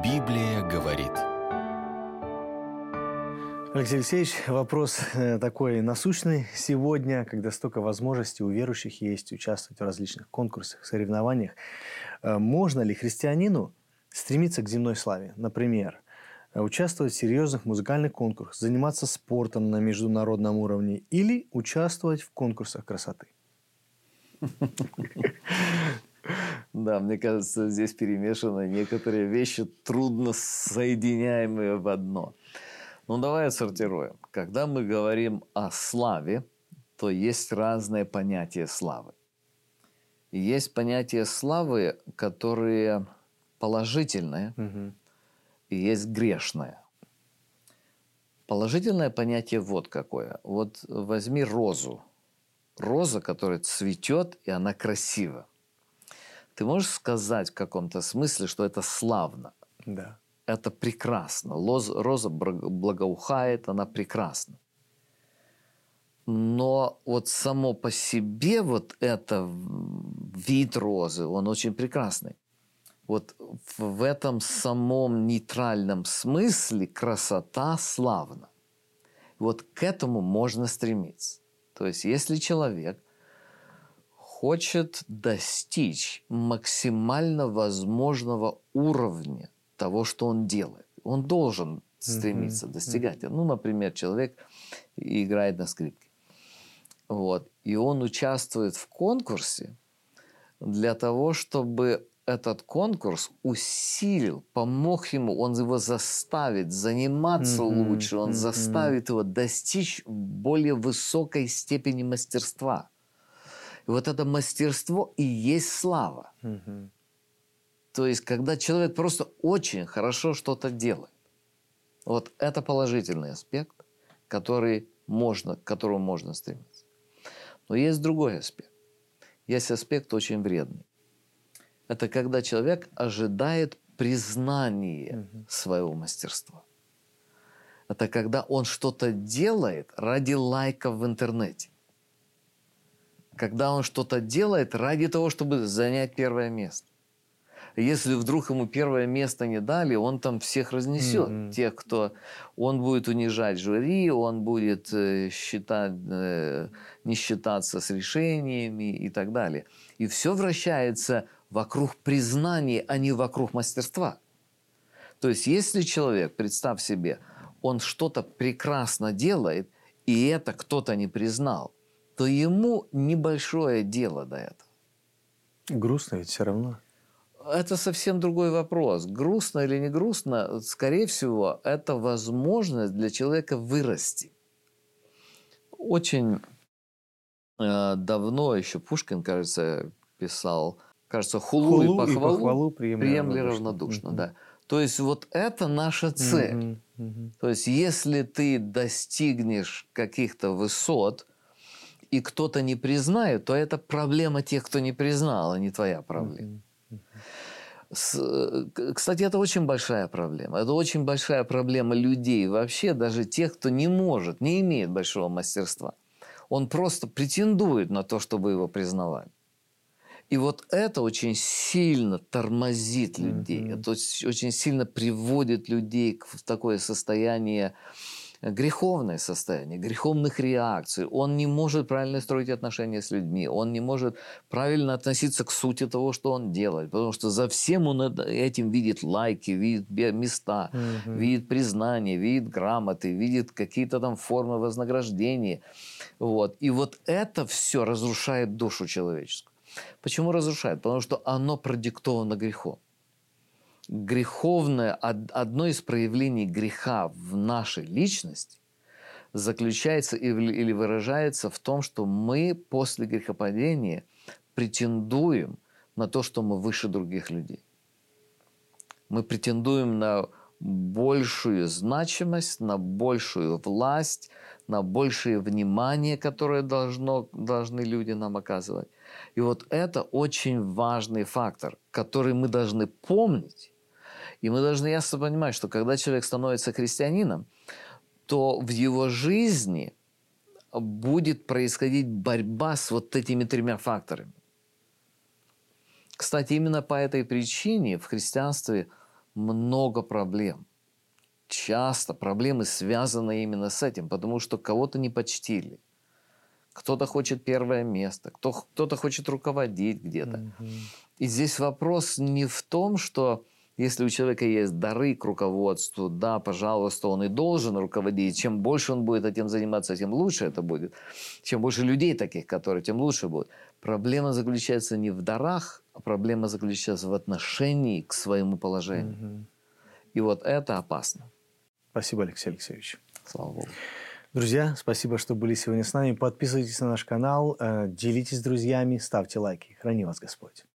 Библия говорит. Алексей Алексеевич, вопрос такой насущный сегодня, когда столько возможностей у верующих есть участвовать в различных конкурсах, соревнованиях. Можно ли христианину стремиться к земной славе? Например, участвовать в серьезных музыкальных конкурсах, заниматься спортом на международном уровне или участвовать в конкурсах красоты? Да, мне кажется, здесь перемешаны некоторые вещи, трудно соединяемые в одно. Ну, давай отсортируем. Когда мы говорим о славе, то есть разные понятия славы. И есть понятия славы, которые положительные, и есть грешные. Положительное понятие вот какое. Вот возьми розу. Роза, которая цветет, и она красива. Ты можешь сказать в каком-то смысле, что это славно? Да. Это прекрасно. Роза благоухает, она прекрасна. Но вот само по себе вот это вид розы, он очень прекрасный. Вот в этом самом нейтральном смысле красота славна. Вот к этому можно стремиться. То есть, если человек хочет достичь максимально возможного уровня того, что он делает, он должен стремиться достигать. Ну, например, человек играет на скрипке. Вот, и он участвует в конкурсе для того, чтобы этот конкурс усилил, помог ему, он его заставит заниматься лучше, он заставит его достичь более высокой степени мастерства. И вот это мастерство и есть слава. То есть, когда человек просто очень хорошо что-то делает. Вот это положительный аспект, к которому можно стремиться. Но есть другой аспект. Есть аспект очень вредный. Это когда человек ожидает признания своего мастерства. Это когда он что-то делает ради лайков в интернете. Когда он что-то делает ради того, чтобы занять первое место. Если вдруг ему первое место не дали, он там всех разнесет. Тех, кто... Он будет унижать жюри, он будет не считаться с решениями и так далее. И все вращается вокруг признания, а не вокруг мастерства. То есть, если человек, представь себе, он что-то прекрасно делает, и это кто-то не признал, то ему небольшое дело до этого. Грустно ведь все равно. Это совсем другой вопрос. Грустно или не грустно, скорее всего, это возможность для человека вырасти. Очень давно еще Пушкин, кажется, писал, кажется, хулу и похвалу приемли равнодушно. Да. То есть вот это наша цель. То есть если ты достигнешь каких-то высот, и кто-то не признает, то это проблема тех, кто не признал, а не твоя проблема. Кстати, это очень большая проблема. Это очень большая проблема людей вообще, даже тех, кто не может, не имеет большого мастерства. Он просто претендует на то, чтобы его признавали. И вот это очень сильно тормозит людей. Это очень сильно приводит людей в такое состояние, греховное состояние, греховных реакций. Он не может правильно строить отношения с людьми. Он не может правильно относиться к сути того, что он делает. Потому что за всем он этим видит лайки, видит места, видит признание, видит грамоты, видит какие-то там формы вознаграждения. Вот. И вот это все разрушает душу человеческую. Почему разрушает? Потому что оно продиктовано грехом. Греховное, одно из проявлений греха в нашей личности заключается или выражается в том, что мы после грехопадения претендуем на то, что мы выше других людей. Мы претендуем на большую значимость, на большую власть, на большее внимание, которое должны люди нам оказывать. И вот это очень важный фактор, который мы должны помнить. И мы должны ясно понимать, что когда человек становится христианином, то в его жизни будет происходить борьба с вот этими тремя факторами. Кстати, именно по этой причине в христианстве много проблем. Часто проблемы связаны именно с этим, потому что кого-то не почтили. Кто-то хочет первое место, кто-то хочет руководить где-то. И здесь вопрос не в том, что если у человека есть дары к руководству, да, пожалуйста, он и должен руководить. Чем больше он будет этим заниматься, тем лучше это будет. Чем больше людей таких, которые, тем лучше будет. Проблема заключается не в дарах, а проблема заключается в отношении к своему положению. И вот это опасно. Спасибо, Алексей Алексеевич. Слава Богу. Друзья, спасибо, что были сегодня с нами. Подписывайтесь на наш канал, делитесь с друзьями, ставьте лайки. Храни вас Господь.